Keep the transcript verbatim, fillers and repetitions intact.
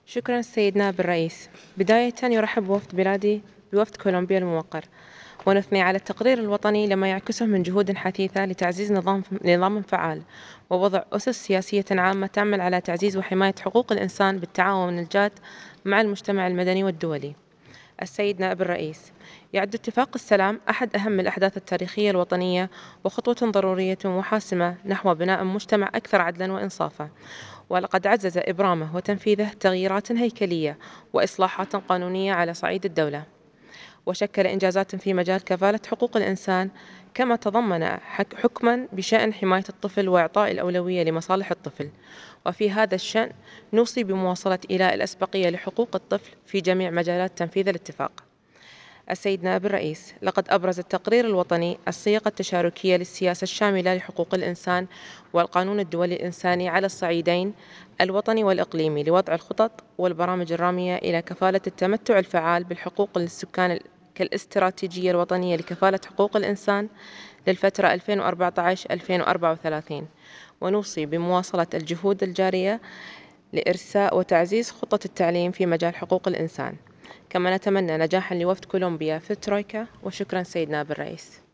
شكرا سيد نائب الرئيس. بداية يرحب وفد بلادي بوفد كولومبيا الموقر، ونثني على التقرير الوطني لما يعكسه من جهود حثيثة لتعزيز نظام نظام فعال ووضع أسس سياسية عامة تعمل على تعزيز وحماية حقوق الإنسان بالتعاون الجاد مع المجتمع المدني والدولي. السيد نائب الرئيس، يعد اتفاق السلام أحد أهم الأحداث التاريخية الوطنية وخطوة ضرورية وحاسمة نحو بناء مجتمع أكثر عدلا وإنصافا، ولقد عزز إبرامه وتنفيذه تغييرات هيكلية وإصلاحات قانونية على صعيد الدولة، وشكل إنجازات في مجال كفالة حقوق الإنسان، كما تضمن حكما بشأن حماية الطفل وإعطاء الأولوية لمصالح الطفل. وفي هذا الشأن نوصي بمواصلة إيلاء الأسبقية لحقوق الطفل في جميع مجالات تنفيذ الاتفاق. السيد نائب الرئيس، لقد أبرز التقرير الوطني الصيغة التشاركية للسياسة الشاملة لحقوق الإنسان والقانون الدولي الإنساني على الصعيدين الوطني والإقليمي لوضع الخطط والبرامج الرامية إلى كفالة التمتع الفعال بالحقوق للسكان كالاستراتيجية الوطنية لكفالة حقوق الإنسان للفترة ألفين وأربعة عشر ألفين وأربعة وثلاثين، ونوصي بمواصلة الجهود الجارية لإرساء وتعزيز خطة التعليم في مجال حقوق الإنسان، كما نتمنى نجاحا لوفد كولومبيا في الترويكا. وشكرا سيد نائب الرئيس.